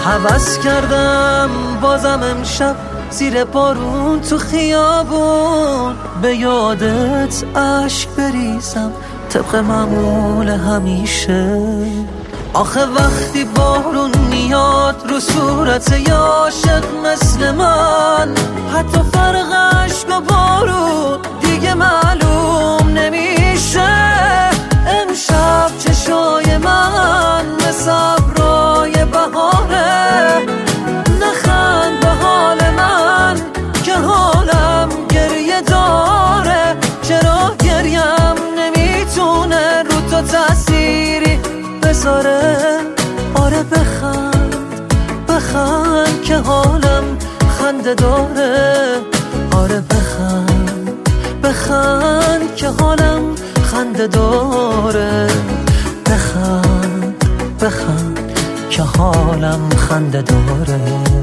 هوس کردم بازم امشب زیر بارون تو خیابون به یادت عشق بریزم طبق معمول همیشه. آخه وقتی بارون میاد رو صورت یه عاشق مثل من، حتی فرق عشق و بارون دیگه معلوم نمیشه. امشب چشای من مثل ابرای بهاره، نخند به حال من که حالم گریه داره. چرا گریم نمیتونه رو تو تأثیری بذاره؟ آره بخند بخند که حالم خنده داره. آره بخند بخند که حالم خنده داره. بخند بخند که حالم خنده داره.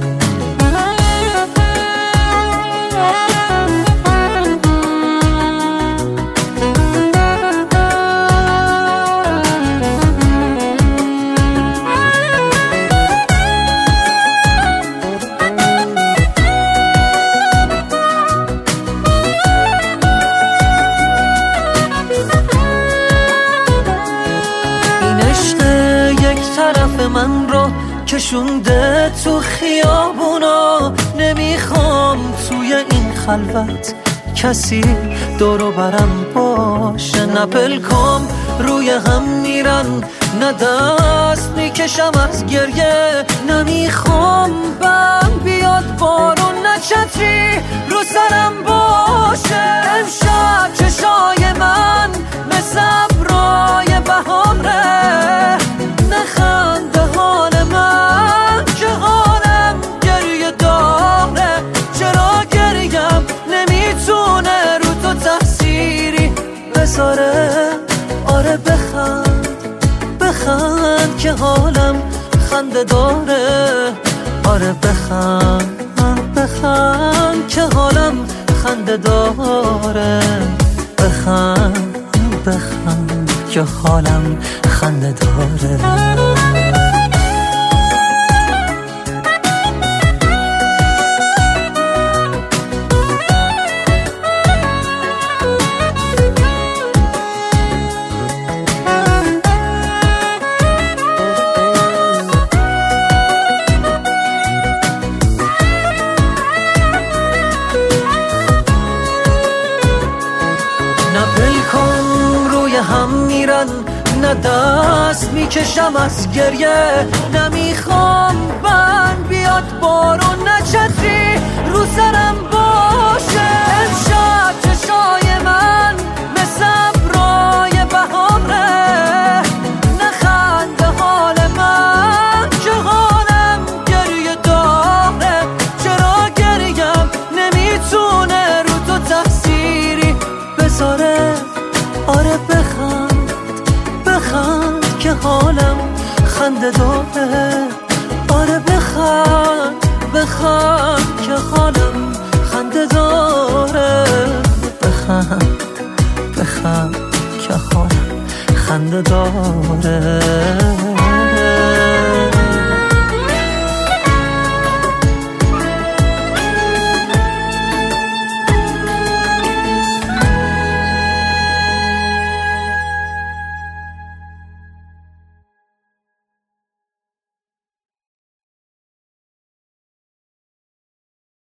طرف من رو کشونده تو خیابونا، نمیخوام توی این خلوت کسی دورو برم باشه. نه پلکام روی هم میرن، نه دست میکشم از گریه. نمیخوام بم بیاد بارون، نه چتری رو سرم باشه. امشب چشای من مثل ابرای بهاره، نخند به حال من که حالم گریه داره. چرا گریم نمیتونه رو تو تأثیری بذاره؟ آره بخند بخند که حالم خنده داره. آره بخند بخند که حالم خنده داره. بخند بخند که حالم خنده داره. هم میرن، نه دست میکشم از گریه. نمیخوام بند بیاد بارون، نه چتری رو سرم باشه. امشب چشای من مثل ابرای بهاره، نخند به حال من که حالم گریه داره. چرا گریم نمیتونه رو تو تأثیری بذاره؟ آره بخند بخند که حالم خنده داره. آره بخند بخند که حالم خنده داره. بخند بخند که حالم خنده داره.